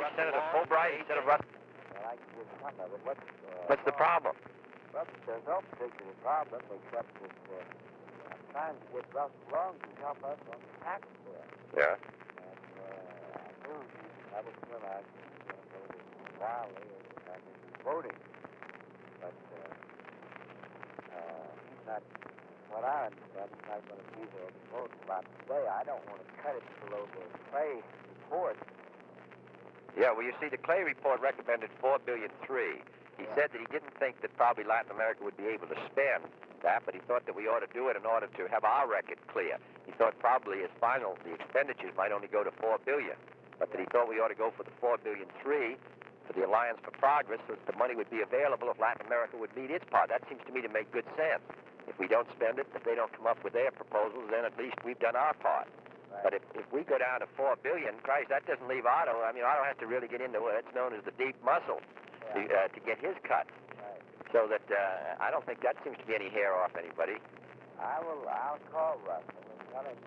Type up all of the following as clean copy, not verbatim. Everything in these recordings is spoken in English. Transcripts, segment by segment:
with Senator Fulbright instead of Russell? Well, I can give some of it. What's the problem? Well, there's no particular problem except that I'm trying to get Russell Long to help us on the tax bill. Yeah. And I knew I was going to go to Wiley or I mean, voting. But he's not, what I understand, he's not going to be there to vote about today. I don't want to cut it below the Clay report. Yeah, well, you see, the Clay report recommended $4.3 billion. He said that he didn't think that probably Latin America would be able to spend that, but he thought that we ought to do it in order to have our record clear. He thought probably his final, the expenditures might only go to $4 billion, but that he thought we ought to go for the $4.3 billion for the Alliance for Progress so that the money would be available if Latin America would meet its part. That seems to me to make good sense. If we don't spend it, if they don't come up with their proposals, then at least we've done our part. Right. But if we go down to $4 billion, Christ, that doesn't leave Otto. I mean, Otto has to really get into what's known as the deep muscle to get his cut. Right. So that I don't think that seems to be any hair off anybody. I'll call Russell and tell him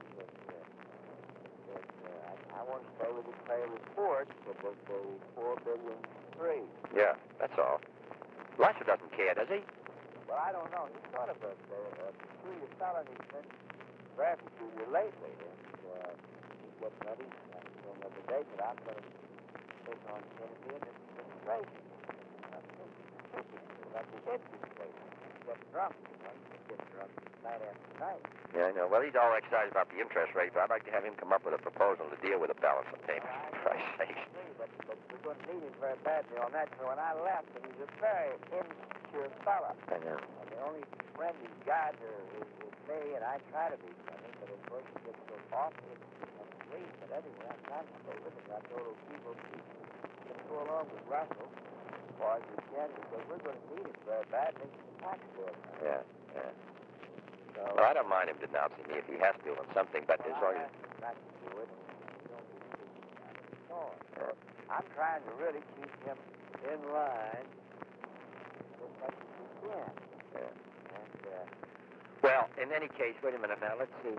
that I want to stay with the Clay report for the $4.3 billion. Yeah, that's all. Lusher doesn't care, does he? Well, I don't know. He's sort of a peculiar fellow. He's been very peculiar lately. And he's getting ready. I told him the other day that I'm going to take on Kennedy and administration. I'm thinking about the administration. He gets drunk. He gets drunk night after night. Yeah, I know. Well, he's all excited about the interest rate, but I'd like to have him come up with a proposal to deal with the balance of payments, for Christ's sake. But we're going to need him very badly on that. So when I left, and he's a very insecure fellow. I know. And the only friend he's got is me, and I try to be friendly, but of course he gets so awful and leave. But anyway, I'm trying to stay with him. I told those people to go along with Russell as far as we can, because we're going to need him very badly for the tax bill. Yeah, yeah. So, Well, I don't mind him denouncing me if he has to on something, but as long as... not to do it. You don't need to do it. So I'm trying to really keep him in line as much as we can. Yeah. And, Well, in any case, wait a minute now. Let's see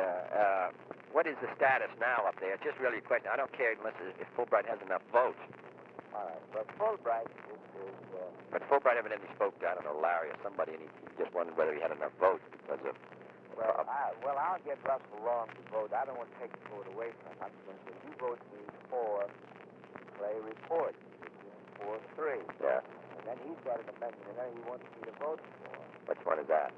what is the status now up there. It's just really a question. I don't care unless if Fulbright has enough votes. all right. But Fulbright is But Fulbright evidently spoke to, I don't know, Larry or somebody, and he just wondered whether he had enough votes because of... I'll get Russell Long to vote. I don't want to take the vote away from him. I'm going to say, you vote me for the Clay report, which is 4-3. Yeah. And then he's got an amendment, and then he wants me to vote for. Which one is that?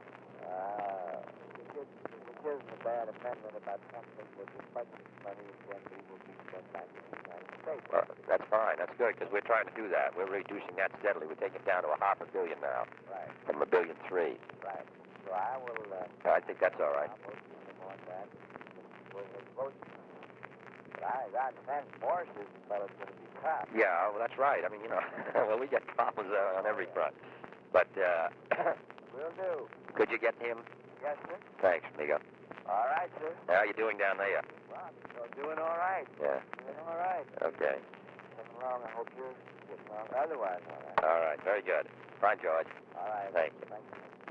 It isn't a bad amendment about something with as much money as when we will be sent back to the United States. Well, that's fine. That's good, because we're trying to do that. We're reducing that steadily. We're taking it down to $500 million now. Right. From $1.3 billion. Right. So I will... I think that's all right. I'll vote with him on that. We'll vote. But I understand Morris is the fellow's going to be cut. Yeah, well, that's right. I mean, you know, well, we get problems on every front. But, Will do. could you get him? Yes, sir. Thanks, amigo. All right, sir. How are you doing down there? Well, you're doing all right. Yeah. Doing all right. Okay. Getting along. I hope you're getting along otherwise all right. All right. Very good. Fine, George. All right. Thank you. Thank you.